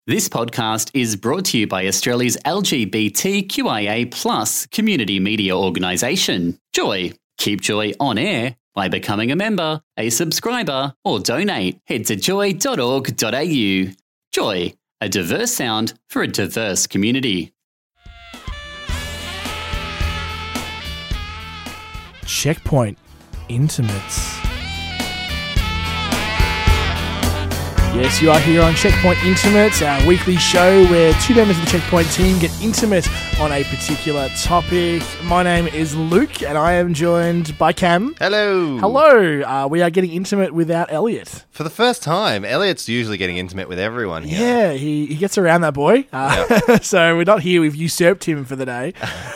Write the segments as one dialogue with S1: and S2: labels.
S1: This podcast is brought to you by Australia's LGBTQIA+ community media organisation, Joy. Keep Joy on air by becoming a member, a subscriber, or donate. Head to joy.org.au. Joy, a diverse sound for a diverse community.
S2: Checkpoint Intimates. Yes, you are here on Checkpoint Intimates, our weekly show where two members of the Checkpoint team get intimate on a particular topic. My name is Luke, and I am joined by Cam.
S3: Hello.
S2: Hello. We are getting intimate without Elliot.
S3: For the first time. Elliot's usually getting intimate with everyone here.
S2: Yeah, he gets around that boy. So we're not here. We've usurped him for the day.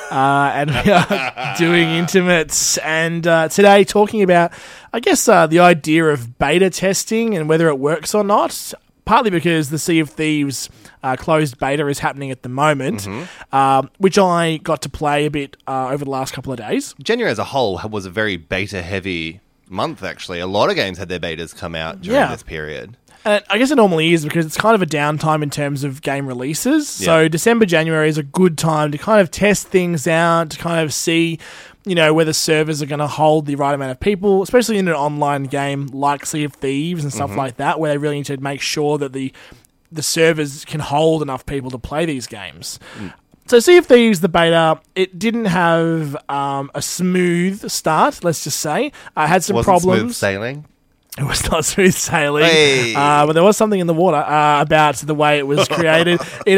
S2: And we are doing intimates. And today talking about, I guess, the idea of beta testing and whether it works or not. Partly because the Sea of Thieves closed beta is happening at the moment, which I got to play a bit over the last couple of days.
S3: January as a whole was a very beta-heavy month, actually. A lot of games had their betas come out during this period.
S2: And I guess it normally is because it's kind of a downtime in terms of game releases.
S3: Yeah.
S2: So December, January is a good time to kind of test things out, to kind of see, whether servers are going to hold the right amount of people, especially in an online game like Sea of Thieves and stuff like that, where they really need to make sure that the servers can hold enough people to play these games. So Sea of Thieves, the beta, it didn't have a smooth start, let's just say. I had some problems.
S3: Smooth sailing?
S2: It was not smooth sailing,
S3: Hey.
S2: but there was something in the water about the way it was created. It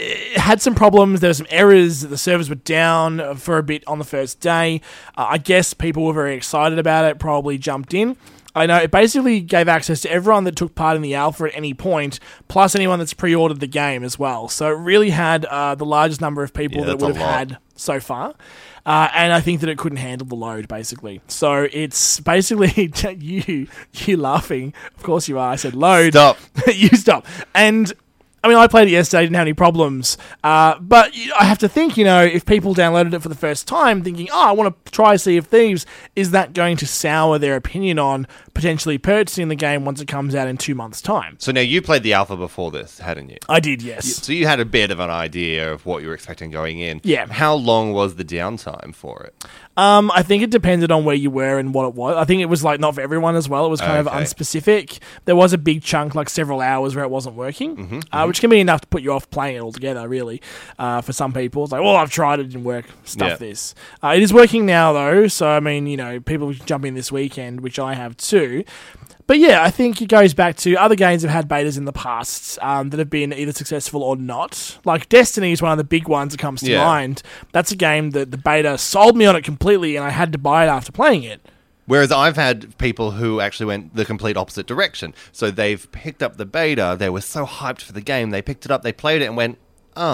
S2: had some problems. There were some errors. The servers were down for a bit on the first day. I guess people were very excited about it, probably jumped in. I know it basically gave access to everyone that took part in the alpha at any point, plus anyone that's pre-ordered the game as well. So it really had the largest number of people that it would have had so far. And I think that it couldn't handle the load, basically. So it's basically you laughing. Of course you are. I said load.
S3: Stop.
S2: You stop. And I mean, I played it yesterday, didn't have any problems. But I have to think, if people downloaded it for the first time thinking, I want to try Sea of Thieves, is that going to sour their opinion on potentially purchasing the game once it comes out in 2 months' time?
S3: So now you played the alpha before this, hadn't you?
S2: I did, yes.
S3: So you had a bit of an idea of what you were expecting going in.
S2: Yeah.
S3: How long was the downtime for it?
S2: I think it depended on where you were and what it was. I think it was not for everyone as well. It was kind of unspecific. There was a big chunk, several hours where it wasn't working, which can be enough to put you off playing it altogether, really, for some people. It's like, I've tried it, didn't work, this. It is working now, though, so, I mean, people jump in this weekend, which I have too. But yeah, I think it goes back to other games have had betas in the past that have been either successful or not. Like Destiny is one of the big ones that comes to mind. That's a game that the beta sold me on it completely, and I had to buy it after playing it.
S3: Whereas I've had people who actually went the complete opposite direction. So they've picked up the beta, they were so hyped for the game, they picked it up, they played it and went,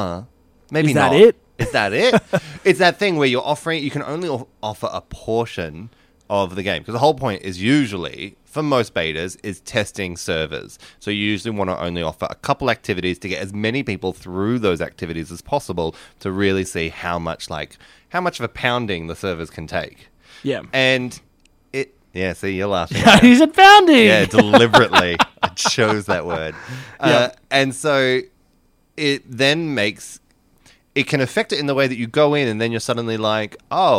S3: maybe not.
S2: Is that it?
S3: Is that it? It's that thing where you can only offer a portion of the game. Because the whole point is usually, for most betas, is testing servers. So you usually want to only offer a couple activities to get as many people through those activities as possible to really see how much of a pounding the servers can take.
S2: Yeah.
S3: And see, you're laughing.
S2: He said pounding!
S3: Yeah, deliberately. I chose that word. And so it then it can affect it in the way that you go in and then you're suddenly like,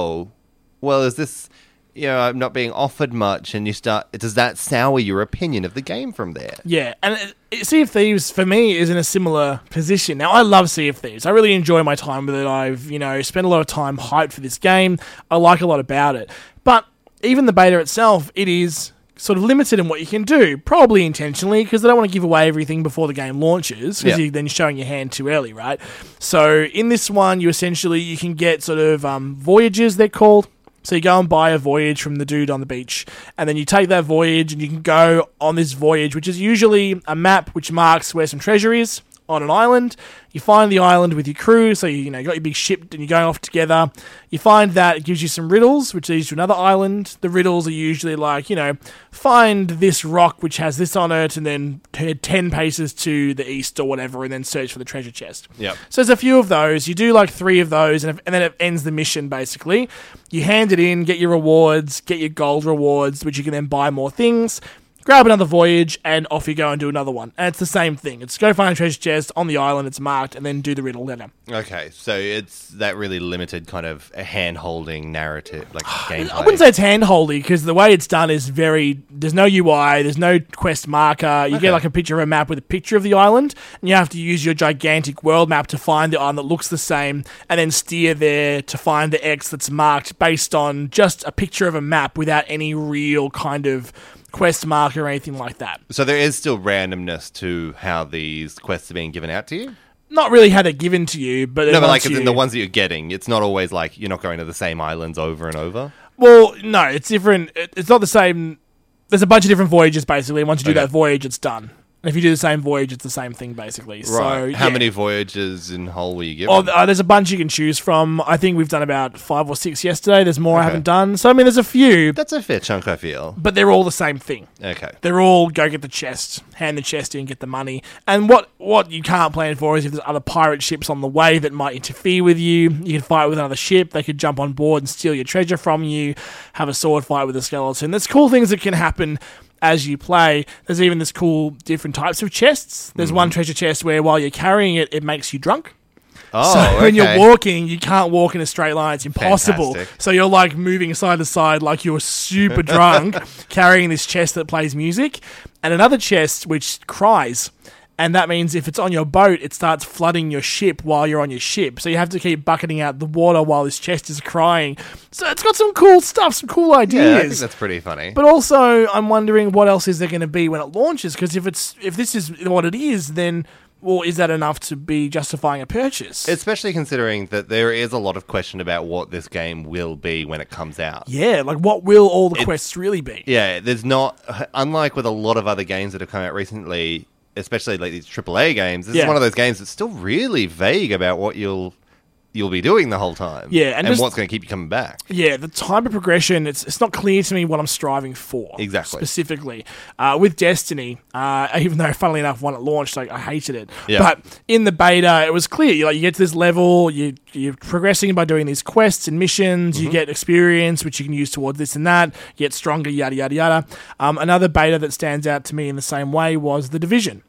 S3: is this... I'm not being offered much, and does that sour your opinion of the game from there? Yeah,
S2: and Sea of Thieves, for me, is in a similar position. Now, I love Sea of Thieves. I really enjoy my time with it. I've, spent a lot of time hyped for this game. I like a lot about it. But even the beta itself, it is sort of limited in what you can do, probably intentionally, because they don't want to give away everything before the game launches, because you're then showing your hand too early, right? So in this one, you can get sort of voyages, they're called. So you go and buy a voyage from the dude on the beach, and then you take that voyage and you can go on this voyage, which is usually a map which marks where some treasure is on an island. You find the island with your crew, so you got your big ship and you're going off together. You find that it gives you some riddles, which leads to another island. The riddles are usually find this rock which has this on it, and then head 10 paces to the east or whatever, and then search for the treasure chest.
S3: Yep.
S2: So there's a few of those. You do 3 of those, and then it ends the mission, basically. You hand it in, get your rewards, get your gold rewards, which you can then buy more things. grab another voyage, and off you go and do another one. And it's the same thing. It's go find a treasure chest on the island, it's marked, and then do the riddle later.
S3: Okay, so it's that really limited kind of a hand-holding narrative, like gameplay.
S2: I wouldn't say it's hand-holdy, because the way it's done is there's no UI, there's no quest marker. You get like a picture of a map with a picture of the island, and you have to use your gigantic world map to find the island that looks the same, and then steer there to find the X that's marked based on just a picture of a map without any real kind of quest marker or anything like that.
S3: So there is still randomness to how these quests are being given out to you?
S2: Not really how they're given to you, but...
S3: No, but like the ones that you're getting, it's not always like you're not going to the same islands over and over?
S2: Well, no, it's different. It's not the same... There's a bunch of different voyages, basically, and once you do that voyage, it's done. And if you do the same voyage, it's the same thing, basically.
S3: Right.
S2: So,
S3: how many voyages in whole were you given?
S2: Oh, there's a bunch you can choose from. I think we've done about 5 or 6 yesterday. There's more I haven't done. So, I mean, there's a few.
S3: That's a fair chunk, I feel.
S2: But they're all the same thing.
S3: Okay.
S2: They're all go get the chest, hand the chest in, get the money. And what you can't plan for is if there's other pirate ships on the way that might interfere with you. You can fight with another ship. They could jump on board and steal your treasure from you. Have a sword fight with a skeleton. There's cool things that can happen as you play. There's even this cool different types of chests. There's one treasure chest where while you're carrying it, it makes you drunk.
S3: Oh,
S2: so when you're walking, you can't walk in a straight line. It's impossible.
S3: Fantastic.
S2: So you're like moving side to side like you're super drunk, carrying this chest that plays music, and another chest which cries. And that means if it's on your boat, it starts flooding your ship while you're on your ship. So you have to keep bucketing out the water while this chest is crying. So it's got some cool stuff, some cool ideas.
S3: Yeah, I think that's pretty funny.
S2: But also, I'm wondering what else is there going to be when it launches? Because if this is what it is, then... Well, is that enough to be justifying a purchase?
S3: Especially considering that there is a lot of question about what this game will be when it comes out.
S2: Yeah, like what will all the quests really be?
S3: Yeah, there's not... Unlike with a lot of other games that have come out recently, especially like these AAA games, this is one of those games that's still really vague about what you'll be doing the whole time.
S2: Yeah,
S3: and what's going to keep you coming back.
S2: Yeah, the type of progression, it's not clear to me what I'm striving for.
S3: Exactly.
S2: Specifically. With Destiny, even though, funnily enough, when it launched, I hated it.
S3: Yeah.
S2: But in the beta, it was clear. You get to this level, you're progressing by doing these quests and missions, you get experience, which you can use towards this and that, you get stronger, yada, yada, yada. Another beta that stands out to me in the same way was The Division.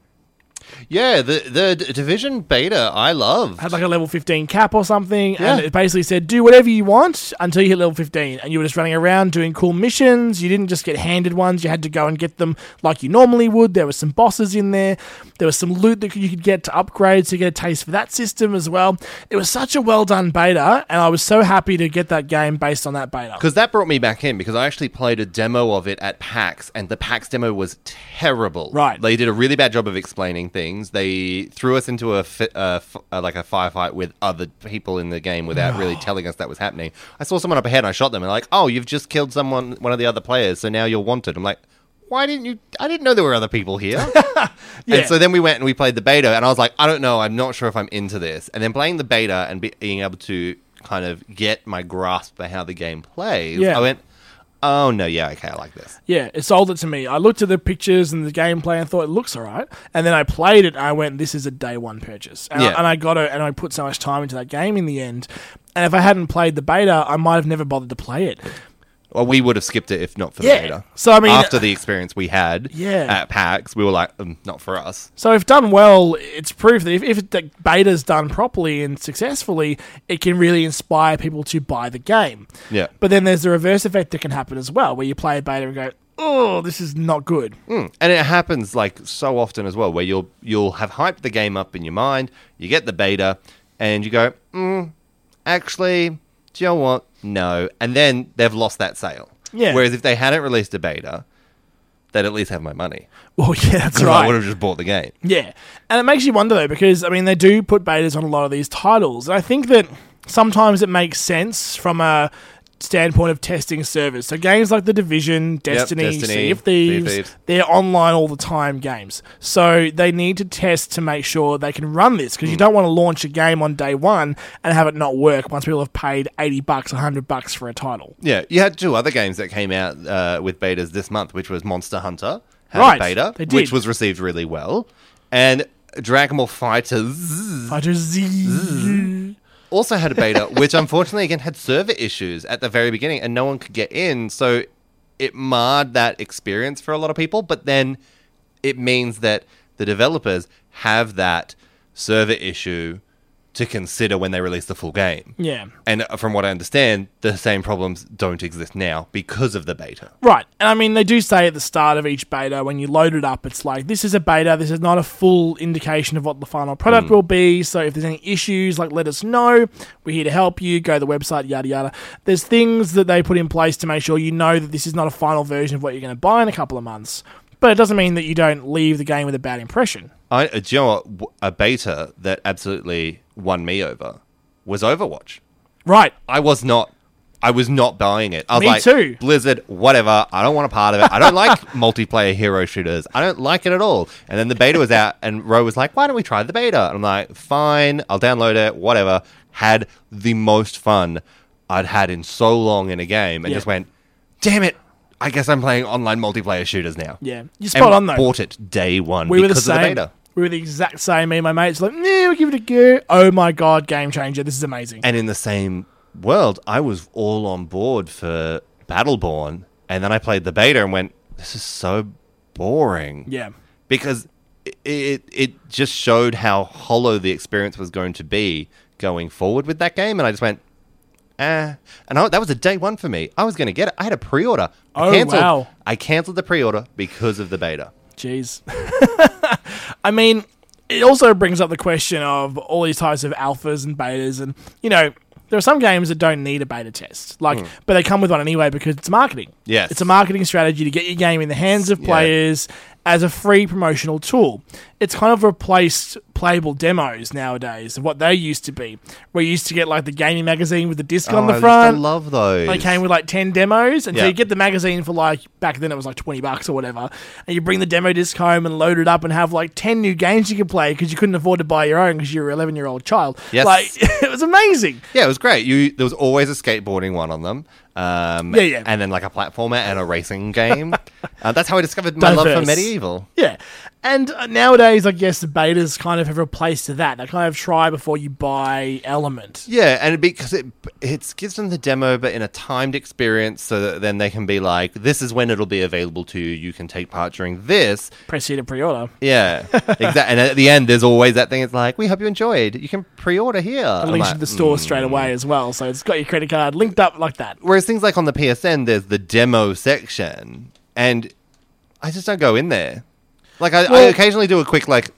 S3: Yeah, the Division beta, I loved.
S2: Had like a level 15 cap or something,
S3: Yeah.
S2: and it basically said, do whatever you want until you hit level 15. And you were just running around doing cool missions. You didn't just get handed ones. You had to go and get them like you normally would. There were some bosses in there. There was some loot that you could get to upgrade, so you get a taste for that system as well. It was such a well-done beta, and I was so happy to get that game based on that beta.
S3: Because that brought me back in, because I actually played a demo of it at PAX, and the PAX demo was terrible.
S2: Right.
S3: They did a really bad job of explaining things. They threw us into a firefight with other people in the game without really telling us that was happening. I saw someone up ahead, and I shot them, and like, oh, you've just killed one of the other players, so now you're wanted. I'm like, why didn't you... I didn't know there were other people here.
S2: Yeah.
S3: And so then we went and we played the beta, and I was like, I don't know, I'm not sure if I'm into this. And then playing the beta and being able to kind of get my grasp for how the game plays,
S2: Yeah.
S3: I went, oh, no, yeah, okay, I like this.
S2: Yeah, it sold it to me. I looked at the pictures and the gameplay and thought it looks alright. And then I played it and I went, this is a day one purchase. And,
S3: Yeah.
S2: I got it and I put so much time into that game in the end. And if I hadn't played the beta, I might have never bothered to play it.
S3: Well, we would have skipped it if not for the
S2: Yeah.
S3: beta.
S2: So, I mean...
S3: After the experience we had
S2: Yeah.
S3: at PAX, we were like, not for us.
S2: So if done well, it's proof that if the beta's done properly and successfully, it can really inspire people to buy the game.
S3: Yeah.
S2: But then there's the reverse effect that can happen as well, where you play a beta and go, oh, this is not good.
S3: And it happens like so often as well, where you'll have hyped the game up in your mind, you get the beta, and you go, actually, do you know what? No. And then they've lost that sale.
S2: Yeah.
S3: Whereas if they hadn't released a beta, they'd at least have my money.
S2: Well, yeah, that's
S3: 'Cause
S2: right.
S3: I would have just bought the game.
S2: Yeah. And it makes you wonder, though, because, I mean, they do put betas on a lot of these titles. And I think that sometimes it makes sense from a standpoint of testing servers. So games like The Division, Destiny, Sea of Thieves, they're online all the time games. So they need to test to make sure they can run this, because you don't want to launch a game on day one and have it not work once people have paid $80, $100 for a title.
S3: Yeah, you had 2 other games that came out with betas this month, which was Monster Hunter had
S2: Right,
S3: a beta,
S2: they did.
S3: which was received really well, and Dragon Ball FighterZ
S2: Fighter Z.
S3: also had a beta, which unfortunately again had server issues at the very beginning, and no one could get in. So it marred that experience for a lot of people, but then it means that the developers have that server issue to consider when they release the full game.
S2: Yeah.
S3: And from what I understand, the same problems don't exist now because of the beta.
S2: Right. And I mean, they do say at the start of each beta, when you load it up, it's like, this is a beta, this is not a full indication of what the final product will be, so if there's any issues, like, let us know. We're here to help you. Go to the website, yada, yada. There's things that they put in place to make sure you know that this is not a final version of what you're going to buy in a couple of months. But it doesn't mean that you don't leave the game with a bad impression.
S3: Do you know what? A beta that absolutely won me over was Overwatch.
S2: Right.
S3: I was not buying it. I was
S2: Me
S3: like,
S2: too.
S3: Blizzard, whatever. I don't want a part of it. I don't like multiplayer hero shooters. I don't like it at all. And then the beta was out, and Ro was like, why don't we try the beta? And I'm like, fine, I'll download it, whatever. Had the most fun I'd had in so long in a game, and just went, damn it. I guess I'm playing online multiplayer shooters now.
S2: Yeah. You're spot on, though.
S3: Bought it day one
S2: We were the
S3: because of the
S2: same.
S3: beta.
S2: We were the exact same. Me and my mates like, we'll give it a go. Oh my God, game changer. This is amazing.
S3: And in the same world, I was all on board for Battleborn, and then I played the beta and went, this is so boring.
S2: Yeah.
S3: Because it just showed how hollow the experience was going to be going forward with that game, and I just went, And that was a day one for me. I was going to get it. I had a pre-order.
S2: Wow.
S3: I cancelled the pre-order because of the beta.
S2: Jeez. I mean, it also brings up the question of all these types of alphas and betas, and, you know, there are some games that don't need a beta test, but they come with one anyway because it's marketing.
S3: Yes.
S2: It's a marketing strategy to get your game in the hands of players as a free promotional tool. It's kind of replaced playable demos nowadays of what they used to be. We used to get like the gaming magazine with the disc on the front.
S3: I love those.
S2: They came with like 10 demos, and so you get the magazine for like, back then it was like $20 or whatever, and you bring the demo disc home and load it up and have like 10 new games you could play because you couldn't afford to buy your own because you were an 11-year-old child.
S3: Yes.
S2: Like, it was amazing.
S3: Yeah, it was great. There was always a skateboarding one on them. And then like a platformer and a racing game. That's how I discovered my love for Medieval.
S2: Yeah. And nowadays, I guess the betas kind of have replaced that. They kind of try before you buy element.
S3: Yeah, and because it gives them the demo, but in a timed experience, so that then they can be like, this is when it'll be available to you. You can take part during this.
S2: Press here to pre-order.
S3: Yeah, exactly. And at the end, there's always that thing. It's like, we hope you enjoyed. You can pre-order here.
S2: It links to the store straight away as well. So it's got your credit card linked up like that.
S3: Whereas things like on the PSN, there's the demo section, and I just don't go in there. Like, I occasionally do a quick, like,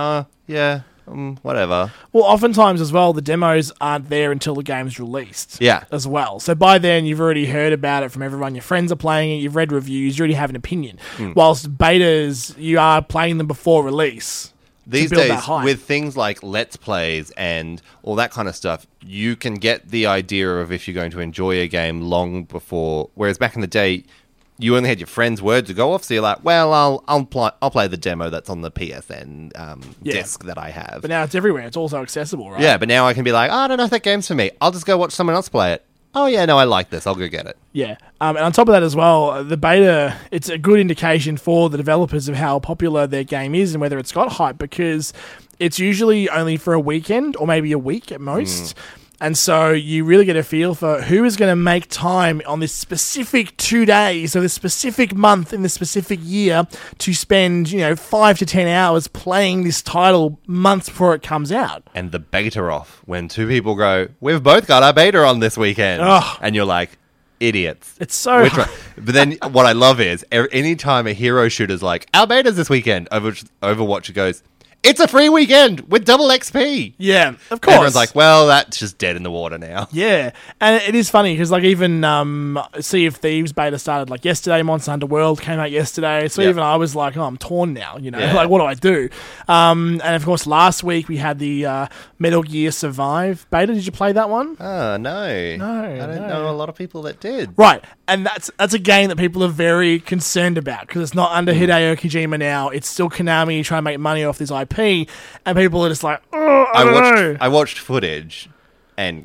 S3: whatever.
S2: Well, oftentimes as well, the demos aren't there until the game's released.
S3: Yeah.
S2: As well. So by then, you've already heard about it from everyone. Your friends are playing it. You've read reviews. You already have an opinion. Whilst betas, you are playing them before release.
S3: These days, with things like Let's Plays and all that kind of stuff, you can get the idea of if you're going to enjoy a game long before. Whereas back in the day, you only had your friend's word to go off, so you're like, well, I'll play the demo that's on the PSN disc that I have.
S2: But now it's everywhere. It's also accessible, right?
S3: Yeah, but now I can be like, I don't know if that game's for me. I'll just go watch someone else play it. Oh, yeah, no, I like this. I'll go get it.
S2: Yeah. And on top of that as well, the beta, it's a good indication for the developers of how popular their game is and whether it's got hype, because it's usually only for a weekend or maybe a week at most. And so you really get a feel for who is going to make time on this specific 2 days or this specific month in this specific year to spend, 5 to 10 hours playing this title months before it comes out.
S3: And the beta off, when two people go, we've both got our beta on this weekend.
S2: Ugh.
S3: And you're like, idiots.
S2: It's so...
S3: But then what I love is, anytime a hero shooter's like, our beta's this weekend, Overwatch goes, it's a free weekend with double XP.
S2: Yeah, of course.
S3: Everyone's like, well, that's just dead in the water now.
S2: Yeah, and it is funny because, like, even Sea of Thieves beta started like yesterday. Monster Hunter World came out yesterday, so even I was like, oh, I'm torn now. Like, what do I do? And of course, last week we had the Metal Gear Survive beta. Did you play that one?
S3: Oh no, I don't know a lot of people that did.
S2: Right, and that's a game that people are very concerned about because it's not under Hideo Kojima now. It's still Konami trying to make money off this IP. And people are just like, oh, I don't know.
S3: I watched footage, and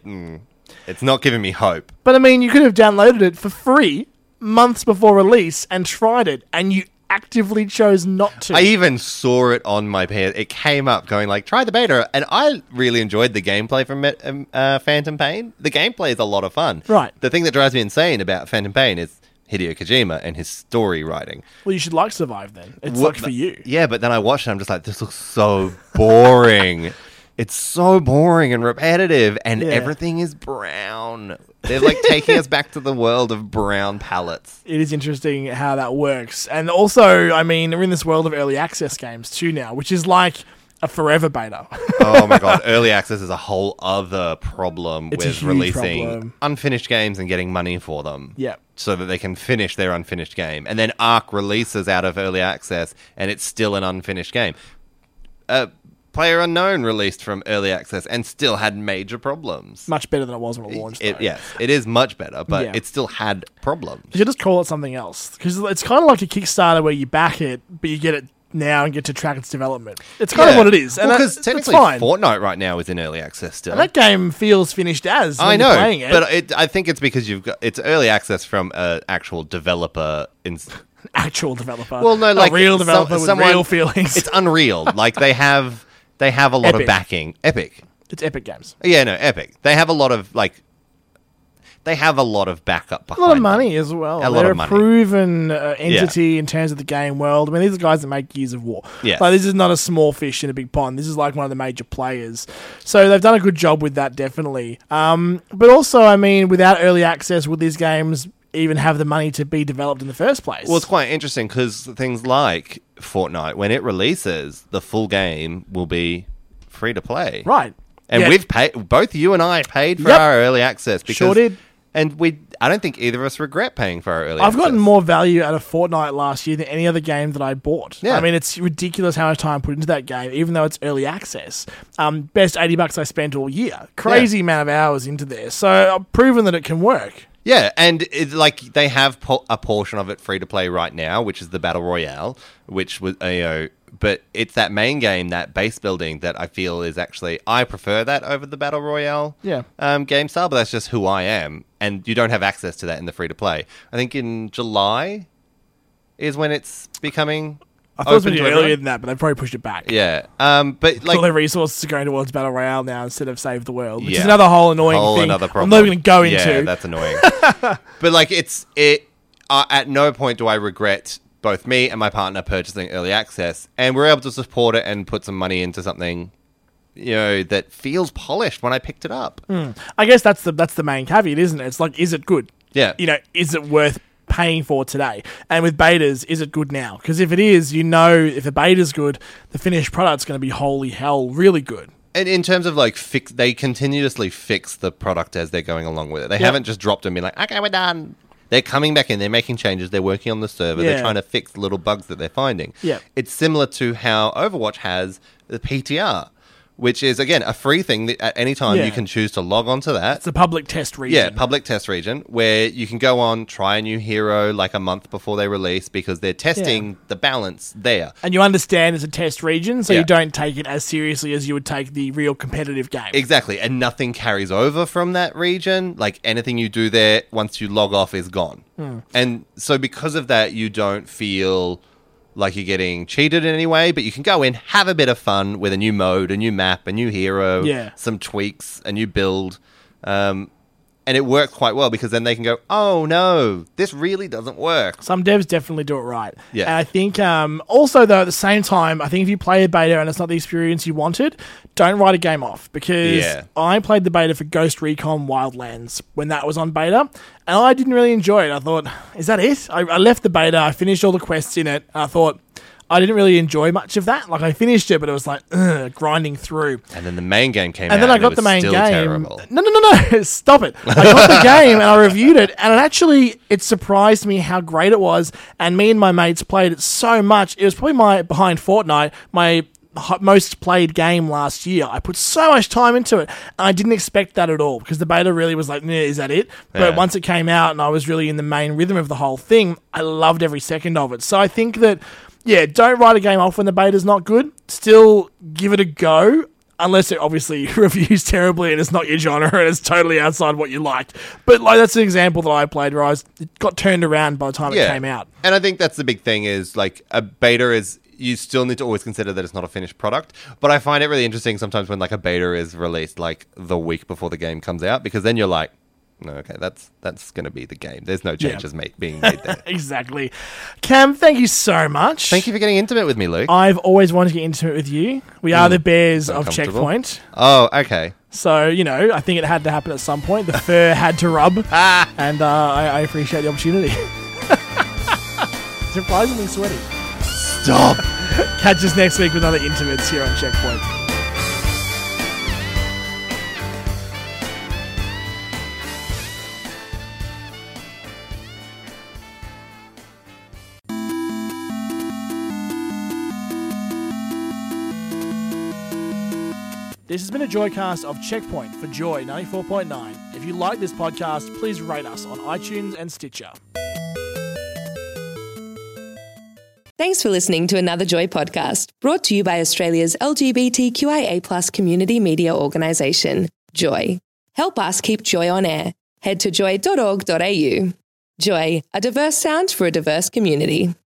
S3: it's not giving me hope.
S2: But I mean, you could have downloaded it for free months before release and tried it, and you actively chose not to.
S3: I even saw it on my PS. It came up going like, try the beta, and I really enjoyed the gameplay from Phantom Pain. The gameplay is a lot of fun.
S2: Right.
S3: The thing that drives me insane about Phantom Pain is Hideo Kojima and his story writing.
S2: Well, you should like Survive then. It's like for you.
S3: Yeah, but then I watched it, I'm just like, this looks so boring. It's so boring and repetitive, and everything is brown. They're like taking us back to the world of brown palettes.
S2: It is interesting how that works. And also, I mean, we're in this world of early access games too now, which is like a forever beta.
S3: Oh my god, early access is a whole other problem
S2: It's a
S3: with
S2: huge
S3: releasing
S2: problem.
S3: unfinished games and getting money for them.
S2: Yeah.
S3: So that they can finish their unfinished game. And then Ark releases out of early access and it's still an unfinished game. Player Unknown released from early access and still had major problems.
S2: Much better than it was when it launched, though.
S3: Yes, it is much better, but
S2: Yeah.
S3: it still had problems.
S2: You should just call it something else. Because it's kind of like a Kickstarter where you back it, but you get it now and get to track its development. It's kind of what it is. And
S3: Because
S2: that's
S3: technically
S2: fine.
S3: Fortnite right now is in early access still.
S2: And that game feels finished as when
S3: I
S2: you're
S3: know,
S2: playing it.
S3: but I think it's because it's early access from an actual developer.
S2: Actual developer.
S3: Well, no, like
S2: a real developer with
S3: someone-
S2: real feelings.
S3: It's Unreal. Like they have a lot
S2: Epic.
S3: of backing. Epic.
S2: It's Epic Games.
S3: Yeah, no, Epic. They have a lot of backup
S2: A
S3: behind
S2: lot of
S3: them.
S2: money as well.
S3: A lot
S2: They're
S3: of money.
S2: a proven entity in terms of the game world. I mean, these are the guys that make Gears of War.
S3: Yes.
S2: Like, this is not a small fish in a big pond. This is like one of the major players. So they've done a good job with that, definitely. But also, I mean, without early access, would these games even have the money to be developed in the first place?
S3: Well, it's quite interesting because things like Fortnite, when it releases, the full game will be free to play.
S2: right.
S3: And
S2: Yeah.
S3: we've paid, both you and I paid for
S2: Yep.
S3: our early access. Because,
S2: Sure did.
S3: And I don't think either of us regret paying for our early
S2: I've
S3: access.
S2: gotten more value out of Fortnite last year than any other game that I bought.
S3: Yeah.
S2: I mean, it's ridiculous how much time I put into that game, even though it's early access. Best $80 I spent all year. Crazy amount of hours into there. So I've proven that it can work.
S3: Yeah, and it's like they have a portion of it free to play right now, which is the Battle Royale, which was but it's that main game, that base building, that I feel is actually I prefer that over the Battle Royale game style, but that's just who I am, and you don't have access to that in the free to play. I think in July is when it's becoming.
S2: I thought it was
S3: open
S2: going
S3: to
S2: to be earlier
S3: everyone.
S2: than that, but they've probably pushed it back.
S3: Yeah, but like
S2: All their resources are going towards Battle Royale now instead of Save the World, which is
S3: Yeah.
S2: another whole annoying thing.
S3: another
S2: I'm
S3: problem.
S2: not even going to go into.
S3: Yeah, that's annoying. But like at no point do I regret both me and my partner purchasing early access, and we're able to support it and put some money into something, that feels polished when I picked it up.
S2: I guess that's the main caveat, isn't it? It's like, is it good?
S3: Yeah.
S2: Is it worth paying for today? And with betas, is it good now? Because if it is, if the beta's good, the finished product's going to be holy hell, really good.
S3: And in terms of like they continuously fix the product as they're going along with it. They haven't just dropped it and been like, okay, we're done. They're coming back in, they're making changes, they're working on the server, they're trying to fix little bugs that they're finding.
S2: Yeah.
S3: It's similar to how Overwatch has the PTR, which is, again, a free thing that at any time
S2: Yeah.
S3: you can choose to log on to that.
S2: It's a public test region.
S3: Yeah, public test region, where you can go on, try a new hero like a month before they release because they're testing the balance there.
S2: And you understand it's a test region, so
S3: Yeah.
S2: you don't take it as seriously as you would take the real competitive game.
S3: Exactly, and nothing carries over from that region. Like, anything you do there, once you log off, is gone. And so because of that, you don't feel like you're getting cheated in any way, but you can go in, have a bit of fun with a new mode, a new map, a new hero, some tweaks, a new build. And it works quite well because then they can go, oh no, this really doesn't work.
S2: Some devs definitely do it right.
S3: Yeah.
S2: And I think also, though, at the same time, I think if you play a beta and it's not the experience you wanted, don't write a game off. Because I played the beta for Ghost Recon Wildlands when that was on beta, and I didn't really enjoy it. I thought, is that it? I left the beta, I finished all the quests in it, and I thought, I didn't really enjoy much of that. Like, I finished it, but it was like, grinding through.
S3: And then the main game came out,
S2: And then I got
S3: it
S2: the
S3: was
S2: main
S3: still
S2: game.
S3: terrible.
S2: No, stop it. I got the game and I reviewed it, and it surprised me how great it was. And me and my mates played it so much. It was probably behind Fortnite, my most played game last year. I put so much time into it, and I didn't expect that at all because the beta really was like, is that it? But once it came out and I was really in the main rhythm of the whole thing, I loved every second of it. So I think that, don't write a game off when the beta's not good. Still give it a go, unless it obviously reviews terribly and it's not your genre and it's totally outside what you liked. But like, that's an example that I played where it got turned around by the time it came out.
S3: And I think that's the big thing is, like, a beta is, you still need to always consider that it's not a finished product. But I find it really interesting sometimes when, like, a beta is released, like, the week before the game comes out, because then you're like, No, okay, that's going to be the game. There's no changes being made there.
S2: Exactly. Cam, thank you so much.
S3: Thank you for getting intimate with me, Luke.
S2: I've always wanted to get intimate with you. We are the bears of
S3: Uncomfortable.
S2: Checkpoint.
S3: Oh, okay.
S2: So, I think it had to happen at some point. The fur had to rub. And I appreciate the opportunity. Surprisingly sweaty.
S3: Stop.
S2: Catch us next week with another Intimates here on Checkpoint. This has been a Joycast of Checkpoint for Joy 94.9. If you like this podcast, please rate us on iTunes and Stitcher.
S4: Thanks for listening to another Joy podcast, brought to you by Australia's LGBTQIA+ community media organisation, Joy. Help us keep Joy on air. Head to joy.org.au. Joy, a diverse sound for a diverse community.